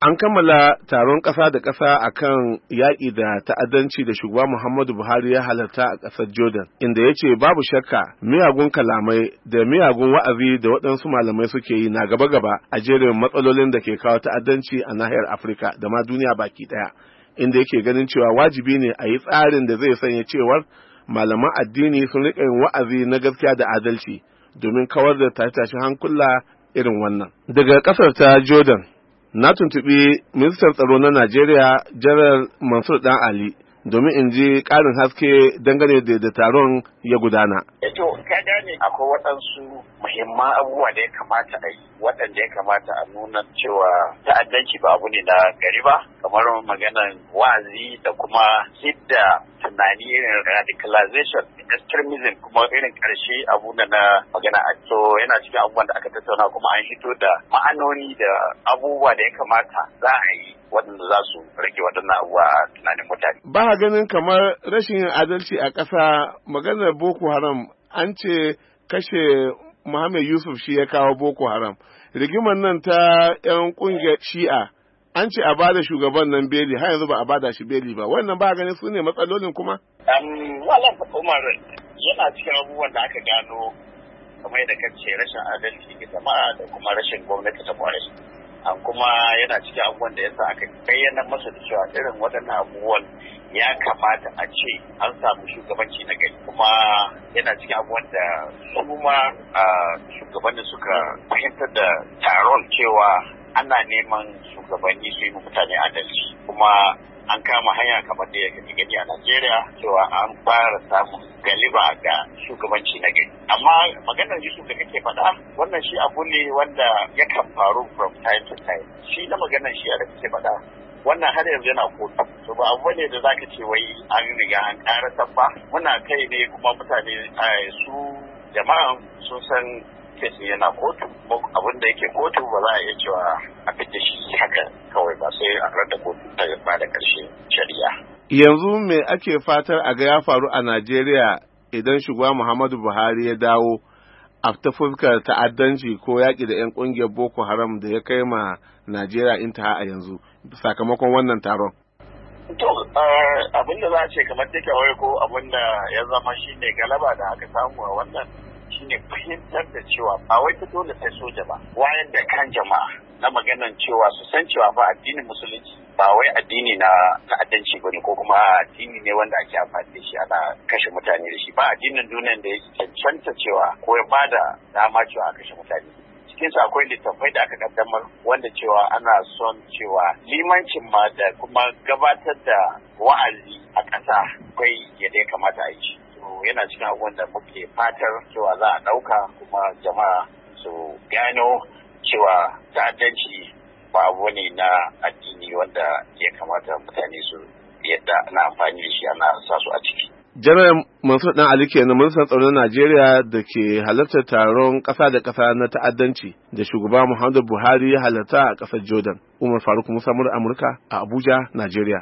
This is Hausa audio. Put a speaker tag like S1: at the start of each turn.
S1: An kammala taron ƙasa da ƙasa a kan yaƙi da ta'addanci da shugaba Muhammadu Buhari ya halarta a ƙasar Jordan, inda ya ce babu shakka miyagun kalamai da miyagun wa'azi da waɗansu malamai suke yi na gaba-gaba a jerin matsalolin da ke kawo ta'addanci a nahiyar Afirka da ma duniya baki ɗaya, inda yake ganin cewa wajibi ne a yi tsarin da zai sanya cewar malaman addini sun riƙa yin wa'azi na gaskiya da adalci domin kawar da tashe-tashen hankula irin wannan. Daga ƙasar ta Jordan, na tuntuɓi ministan tsaro na Najeriya Janar Mansur Dan Ali domin in ji ƙarin haske dangane da taron ya gudana.
S2: To, ka gane akwai waɗansu muhimman abubuwa da ya kamata a yi waɗanda ya kamata a nuna cewa ta'addanci ba abu ne na gari ba, kamar maganar wa'azi da kuma hidda tunani irin radicalization, extremism, kuma irin ƙarshe abu na magana a to yana cikin abubuwan da aka tattauna kuma an hito da ma'anoni da abubuwa da ya kamata za a yi waɗanda za su rage waɗannan abubuwa a tunanin mutane.
S1: Ba ganin kamar rashin yin adalci a ƙasa maganar Boko Haram an ce kashe Muhammad Yusuf shi ya kawo Boko Haram. Rigimar nan ta 'yan ƙungiyar Shi'a an ce a bada shugaban nan beli har yanzu ba a bada shi beli ba. Wannan ba ganin su ne matsalolin kuma?
S2: Malam Umar yana cikin abubuwan da aka gano kamar yadda kace rashin adalci ga jama'a da kuma rashin gwamnati ta kwarai. An kuma yana cikin abubuwan da yasa aka bayyana masa da cewa irin waɗannan abubuwan ya kamata a ce an samu shugabanci na gari, kuma yana cikin abubuwan da su ma shugabanni suka fahimtar da taron cewa ana neman shugabanni su yi mutane adalci, kuma an kama hanya kamar da ya gani a Najeriya cewa an fara samun galiba ga shugabanci na gari. Amma maganar Yusuf da kake faɗa wannan shi abu ne wanda yakan faru from time to time. Shi na maganar shi da kake faɗa wannan har yanzu yana kotu. To ba abu ne da zaka ce wai an riga an karasar ba. Muna kai ne kuma mutane su jama'a sun san kesi yana kotu. Abin da yake kotu ba za a iya cewa a fice shi haka kawai ba, sai a rada kotu ta ba da ƙarshen shari'a.
S1: Yanzu me ake fatar a ga ya faru a Najeriya idan shugaba Muhammadu Buhari ya dawo a ta fuskar ta'addanci ko yaƙi da 'yan ƙungiyar Boko Haram da ya kai ma Najeriya intaha a yanzu sakamakon wannan taron?
S2: To, abin da za a ce kamar take wai ko abin da ya zama shine galaba da aka samu a wannan shine fahimtar da cewa ba wai ta dole sai soja ba, wayan da kan jama'a na maganan cewa su san cewa ba addinin musulunci ba wai addini na ta'addanci bane ko kuma addini ne wanda ake amfani da shi ana kashe mutane da shi, ba addinin duniyan da yake cancanta cewa ko ya bada dama cewa a kashe mutane. Cikin su akwai littattafai da aka kaddamar wanda cewa ana son cewa limancin ma da kuma gabatar da wa'azi a ƙasa akwai yadda ya kamata a yi shi. Yana cikin abubuwan da muke fatar cewa za a ɗauka kuma jama'a su gano cewa ta'addanci ba abu ne na addini wanda ya kamata mutane su yadda ana amfani da shi ana sa su a ciki.
S1: Janar Mansur Dan Ali kenan ministan tsaron Najeriya da ke halartar taron ƙasa da ƙasa na ta'addanci da shugaba Muhammadu Buhari ya halarta a ƙasar Jordan. Umar Faruk Musa Amurka a Abuja, Najeriya.